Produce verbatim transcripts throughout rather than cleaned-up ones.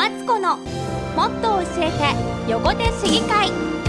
マツコのもっと教えて横手市議会。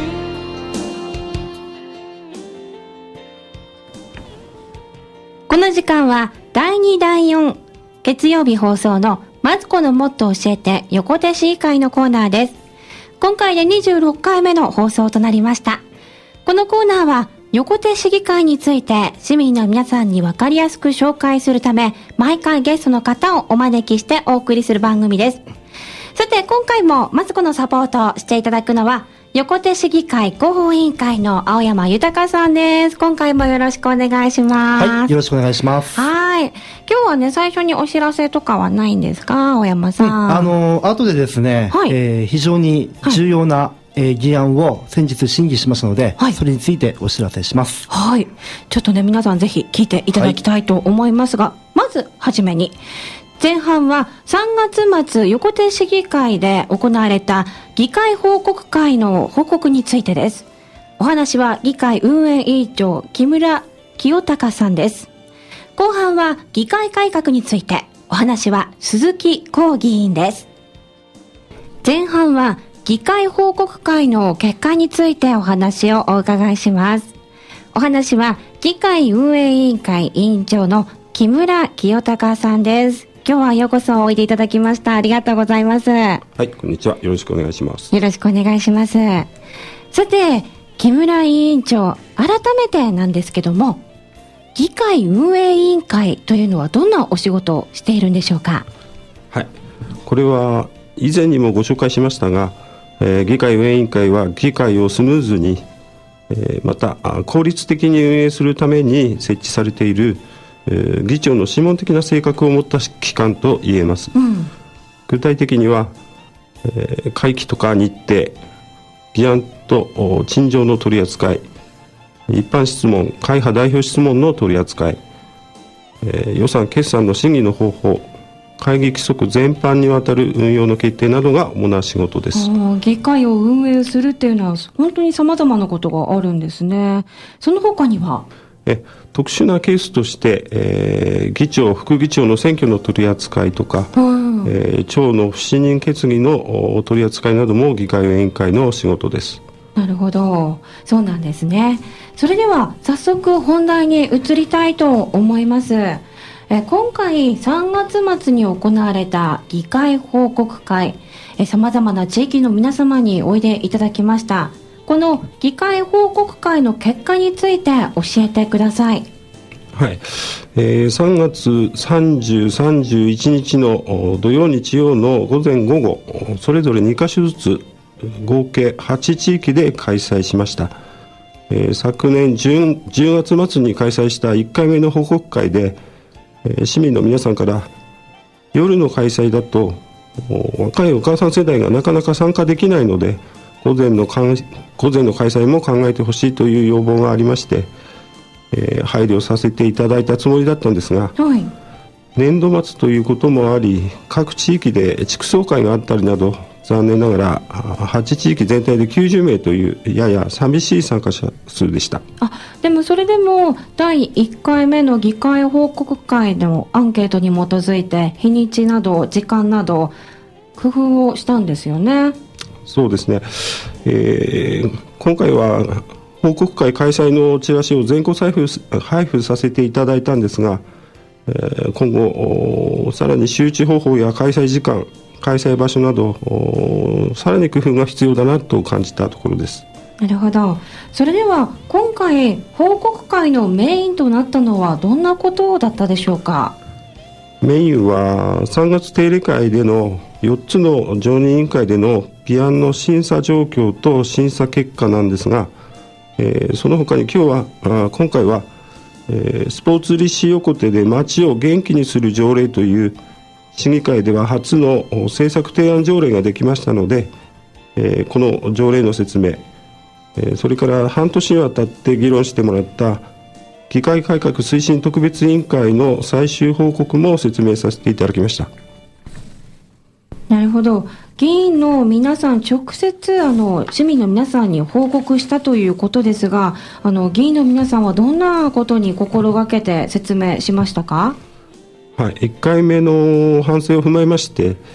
この時間はだいにだいよん月曜日放送のマツコのもっと教えて横手市議会のコーナーです。今回でにじゅうろっかいめの放送となりました。このコーナーは横手市議会について市民の皆さんに分かりやすく紹介するため、毎回ゲストの方をお招きしてお送りする番組です。さて今回もマツコのサポートをしていただくのは横手市議会広報委員会の青山豊さんです。今回もよろしくお願いします。 はい、よろしくお願いします。 はい。今日はね、最初にお知らせとかはないんですか、青山さん。うん、 あの後でですね、はい、えー、非常に重要な、はい、えー、議案を先日審議しましたので、はい、それについてお知らせします。 はい。ちょっとね、皆さんぜひ聞いていただきたいと思いますが、はい、まずはじめに、前半はさんがつ末横手市議会で行われた議会報告会の報告についてです。お話は議会運営委員長木村清隆さんです。後半は議会改革について、お話は鈴木浩議員です。前半は議会報告会の結果についてお話をお伺いします。お話は議会運営委員会委員長の木村清隆さんです。今日はようこそおいでいただきました。ありがとうございます。はい、こんにちは。よろしくお願いします。 よろしくお願いします。さて、木村委員長、改めてなんですけども、議会運営委員会というのはどんなお仕事をしているんでしょうか。 はい、これは以前にもご紹介しましたが、えー、議会運営委員会は議会をスムーズに、えー、また効率的に運営するために設置されているえー、議長の諮問的な性格を持った機関と言えます。うん、具体的には、えー、会期とか日程、議案と陳情の取り扱い、一般質問、会派代表質問の取り扱い、えー、予算決算の審議の方法、会議規則全般にわたる運用の決定などが主な仕事です。 議会を運営するっていうのは本当に様々なことがあるんですね。その他にはえ特殊なケースとして、えー、議長、副議長の選挙の取り扱いとか、うんえー、長の不信任決議の取り扱いなども議会運営委員会の仕事です。 なるほど、そうなんですね。それでは早速本題に移りたいと思います。え今回さんがつ末に行われた議会報告会、さまざまな地域の皆様においでいただきました。この議会報告会の結果について教えてください。 はい、えー、さんがつさんじゅう、さんじゅういちにちの土曜日曜の午前午後、それぞれにかしょずつ合計はちちいきで開催しました。えー、昨年 10, じゅうがつ末に開催したいっかいめの報告会で、えー、市民の皆さんから夜の開催だと若いお母さん世代がなかなか参加できないので午前のかん午前の開催も考えてほしいという要望がありまして、えー、配慮させていただいたつもりだったんですが、はい、年度末ということもあり各地域で地区総会があったりなど残念ながらはち地域全体できゅうじゅうめいというやや寂しい参加者数でした。 あでもそれでもだいいっかいめの議会報告会のアンケートに基づいて日にちなど時間など工夫をしたんですよね。 そうですね、えー、今回は報告会開催のチラシを全国配布、配布させていただいたんですが、えー、今後さらに周知方法や開催時間、開催場所などさらに工夫が必要だなと感じたところです。 なるほど。それでは今回報告会のメインとなったのはどんなことだったでしょうか。 メインはさんがつ定例会でのよっつの常任委員会での議案の審査状況と審査結果なんですが、えー、その他に今日はあ今回は、えー、スポーツ立志横手で街を元気にする条例という市議会では初の政策提案条例ができましたので、えー、この条例の説明、えー、それから半年にわたって議論してもらった議会改革推進特別委員会の最終報告も説明させていただきました。 なるほど。議員の皆さん直接あの市民の皆さんに報告したということですが、あの議員の皆さんはどんなことに心がけて説明しましたか。 はい、いっかいめの反省を踏まえまして、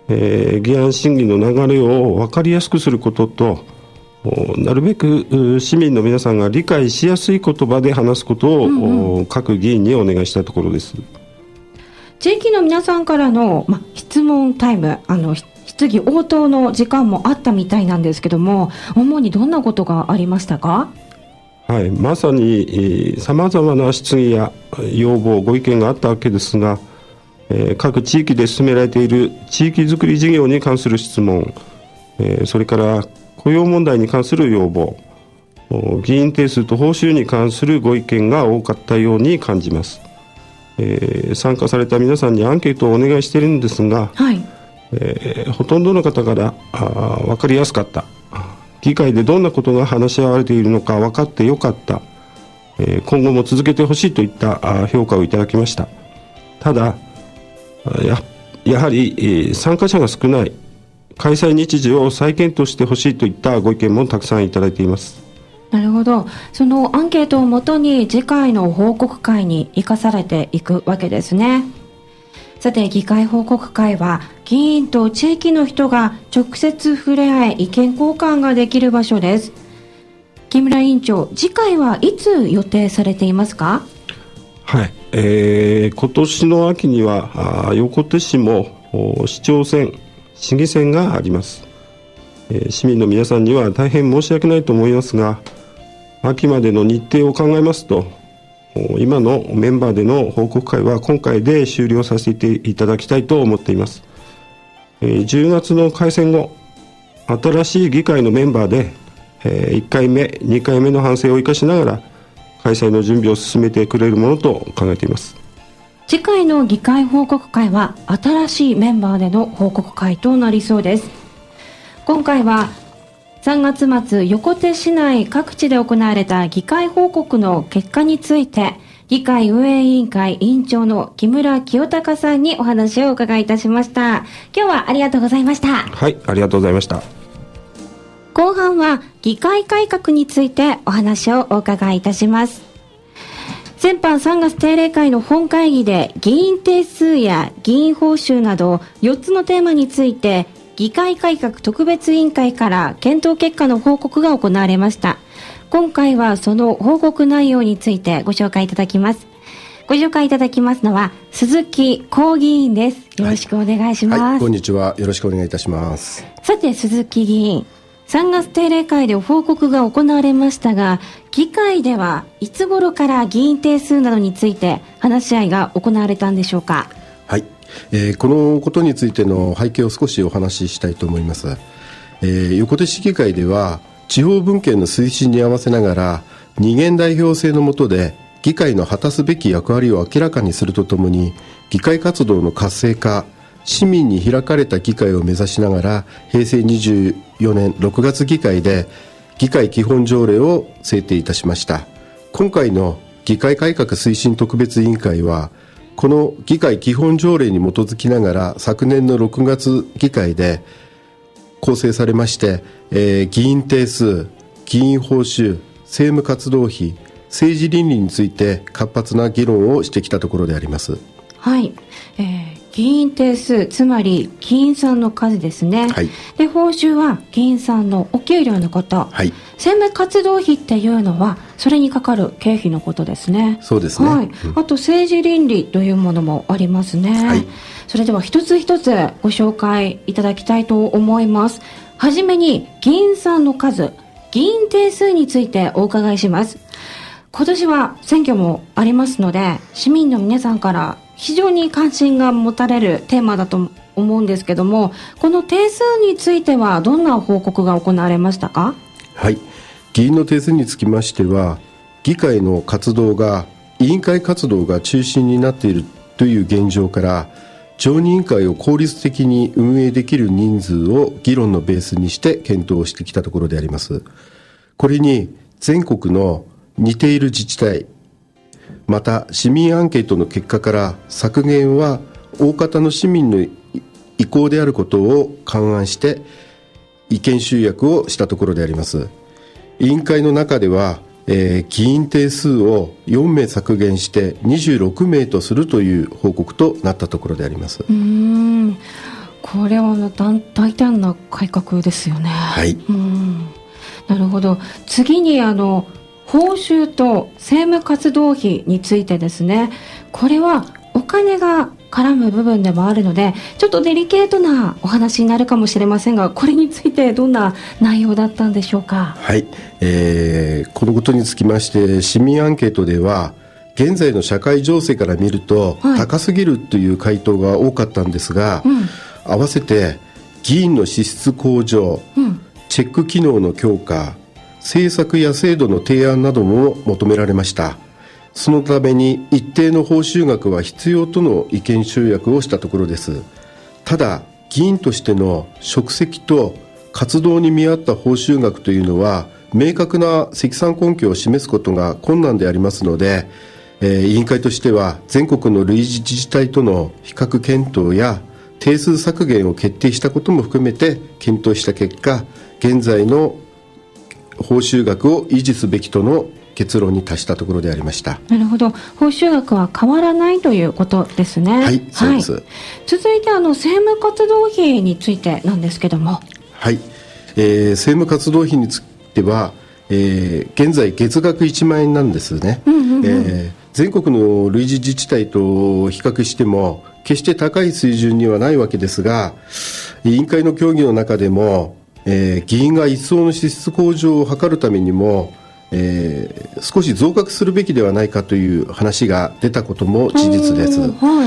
えー、議案審議の流れを分かりやすくすることと、なるべく市民の皆さんが理解しやすい言葉で話すことを、うんうん、各議員にお願いしたところです。 地域の皆さんからの、ま、質問タイム、あの質疑応答の時間もあったみたいなんですけども、主にどんなことがありましたか？ はい、まさにさまざまな質疑や要望ご意見があったわけですが、えー、各地域で進められている地域づくり事業に関する質問、えー、それから雇用問題に関する要望、議員定数と報酬に関するご意見が多かったように感じます。えー、参加された皆さんにアンケートをお願いしているんですが、はい、えー、ほとんどの方からあ分かりやすかった、議会でどんなことが話し合われているのか分かってよかった、えー、今後も続けてほしいといった評価をいただきました。ただ や, やはり、えー、参加者が少ない、開催日時を再検討してほしいといったご意見もたくさんいただいています。 なるほど。そのアンケートをもとに次回の報告会に生かされていくわけですね。さて、議会報告会は議員と地域の人が直接触れ合い意見交換ができる場所です。木村委員長、次回はいつ予定されていますか？ はい、えー、今年の秋には横手市も市長選、市議選があります。えー、市民の皆さんには大変申し訳ないと思いますが、秋までの日程を考えますと、今のメンバーでの報告会は今回で終了させていただきたいと思っています。えー、じゅうがつの改選後、新しい議会のメンバーで、えー、いっかいめ、にかいめの反省を生かしながら開催の準備を進めてくれるものと考えています。 次回の議会報告会は新しいメンバーでの報告会となりそうです。今回はさんがつ末、横手市内各地で行われた議会報告の結果について、議会運営委員会委員長の木村清隆さんにお話をお伺いいたしました。今日はありがとうございました。 はい、ありがとうございました。 後半は議会改革についてお話をお伺いいたします。先般さんがつ定例会の本会議で議員定数や議員報酬などよっつのテーマについて議会改革特別委員会から検討結果の報告が行われました。今回はその報告内容についてご紹介いただきます。ご紹介いただきますのは鈴木浩議員です。よろしくお願いします。 はいはい、こんにちは。よろしくお願いいたします。 さて、鈴木議員、さんがつ定例会で報告が行われましたが、議会ではいつ頃から議員定数などについて話し合いが行われたんでしょうか？ はい、えー、このことについての背景を少しお話ししたいと思います。えー、横手市議会では地方分権の推進に合わせながら二元代表制の下で議会の果たすべき役割を明らかにするとともに、議会活動の活性化、市民に開かれた議会を目指しながらへいせいにじゅうよねんろくがつ議会で議会基本条例を制定いたしました。今回の議会改革推進特別委員会はこの議会基本条例に基づきながら昨年のろくがつ議会で構成されまして、えー、議員定数、議員報酬、政務活動費、政治倫理について活発な議論をしてきたところであります。 はい、えー、議員定数、つまり議員さんの数ですね。はい、で、報酬は議員さんのお給料のこと。はい、政務活動費っていうのはそれにかかる経費のことですね。 そうですね。はい、 うん、あと政治倫理というものもありますね。はい、それでは一つ一つご紹介いただきたいと思います。はじめに議員さんの数、議員定数についてお伺いします。今年は選挙もありますので、市民の皆さんから非常に関心が持たれるテーマだと思うんですけども、この定数についてはどんな報告が行われましたか？ はい、議員の定数につきましては、議会の活動が委員会活動が中心になっているという現状から、常任委員会を効率的に運営できる人数を議論のベースにして検討してきたところであります。これに全国の似ている自治体、また市民アンケートの結果から削減は大方の市民の意向であることを勘案して意見集約をしたところであります。委員会の中では、えー、議員定数をよんめい削減してにじゅうろくめいとするという報告となったところであります。 うーん、ここれはあの大胆な改革ですよね。 はい、 うん、なるほど。次にあの報酬と政務活動費についてですね。これはお金が絡む部分でもあるのでちょっとデリケートなお話になるかもしれませんが、これについてどんな内容だったんでしょうか。 はい、えー、このことにつきまして市民アンケートでは現在の社会情勢から見ると、はい、高すぎるという回答が多かったんですが、うん、合わせて議員の資質向上、うん、チェック機能の強化、政策や制度の提案なども求められました。そのために一定の報酬額は必要との意見集約をしたところです。ただ議員としての職責と活動に見合った報酬額というのは明確な積算根拠を示すことが困難でありますので、えー、委員会としては全国の類似自治体との比較検討や定数削減を決定したことも含めて検討した結果、現在の報酬額を維持すべきとの結論に達したところでありました。 なるほど。報酬額は変わらないということですね。 はい、そうです。はい、 続いてあの政務活動費についてなんですけども。 はい、えー、政務活動費については、えー、現在月額いちまんえんなんですね。うんうんうん、えー、全国の類似自治体と比較しても決して高い水準にはないわけですが、委員会の協議の中でも、えー、議員が一層の資質向上を図るためにもえー、少し増額するべきではないかという話が出たことも事実です。はい、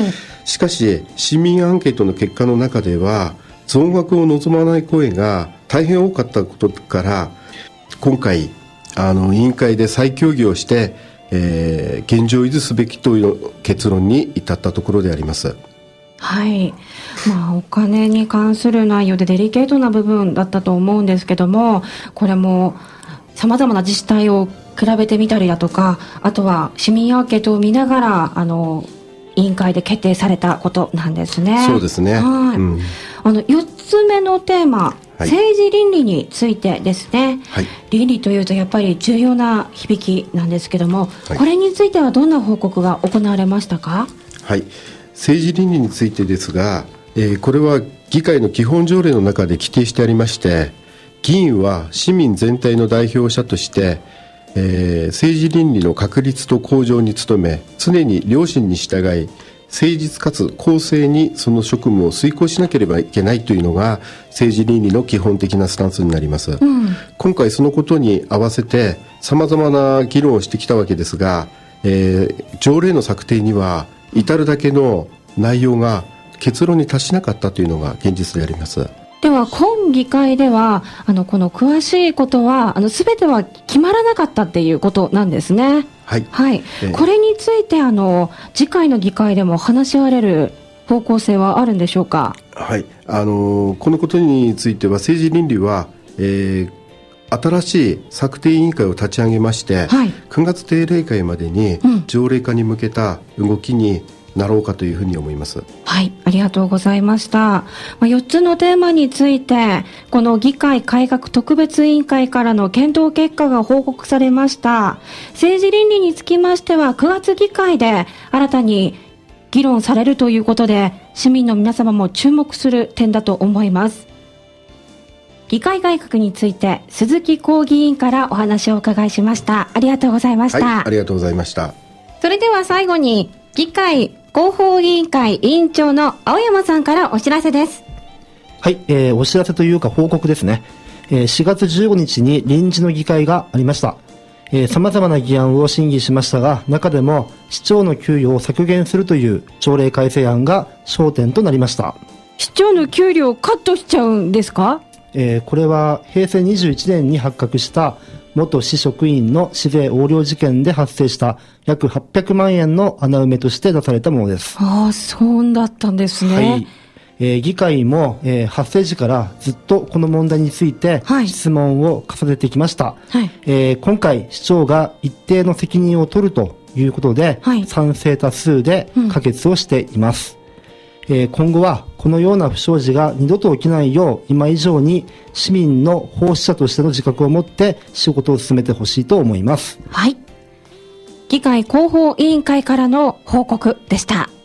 しかし市民アンケートの結果の中では増額を望まない声が大変多かったことから、今回あの委員会で再協議をして、えー、現状維持すべきという結論に至ったところであります。 はい、まあ、お金に関する内容でデリケートな部分だったと思うんですけども、これもさまざまな自治体を比べてみたりだとか、あとは市民アンケートを見ながらあの委員会で決定されたことなんですね。 そうですね。はい、うん、 あのよっつめのテーマ、はい、政治倫理についてですね。はい、倫理というとやっぱり重要な響きなんですけども、はい、これについてはどんな報告が行われましたか。 はい、政治倫理についてですが、えー、これは議会の基本条例の中で規定してありまして、議員は市民全体の代表者として、えー、政治倫理の確立と向上に努め、常に良心に従い誠実かつ公正にその職務を遂行しなければいけないというのが政治倫理の基本的なスタンスになります。うん、今回そのことに合わせてさまざまな議論をしてきたわけですが、えー、条例の策定には至るだけの内容が結論に達しなかったというのが現実であります。 では今議会ではあのこの詳しいことはあの全ては決まらなかったっていうことなんですね。 はい、 はい、えー、これについてあの次回の議会でも話し合われる方向性はあるんでしょうか。 はい、あのこのことについては政治倫理は、えー、新しい策定委員会を立ち上げまして、はい、くがつ定例会までに条例化に向けた動きになろうかというふうに思います。 はい、ありがとうございました。まあ、よっつのテーマについてこの議会改革特別委員会からの検討結果が報告されました。政治倫理につきましてはくがつ議会で新たに議論されるということで、市民の皆様も注目する点だと思います。議会改革について鈴木浩議員からお話をお伺いしました。ありがとうございました。 はい、ありがとうございました。 それでは最後に議会広報委員会委員長の青山さんからお知らせです。 はい、えー、お知らせというか報告ですね。えー、しがつじゅうごにちに臨時の議会がありました。えー、様々な議案を審議しましたが、中でも市長の給与を削減するという条例改正案が焦点となりました。 市長の給料をカットしちゃうんですか？ えー、これはへいせいにじゅういちねんに発覚した元市職員の市税横領事件で発生した約はっぴゃくまんえんの穴埋めとして出されたものです。 ああ、そうだったんですね。 はい、えー、議会も、えー、発生時からずっとこの問題について質問を重ねてきました。はい、えー、今回市長が一定の責任を取るということで、はい、賛成多数で可決をしています。うん、えー、今後はこのような不祥事が二度と起きないよう今以上に市民の奉仕者としての自覚を持って仕事を進めてほしいと思います。 はい。議会広報委員会からの報告でした。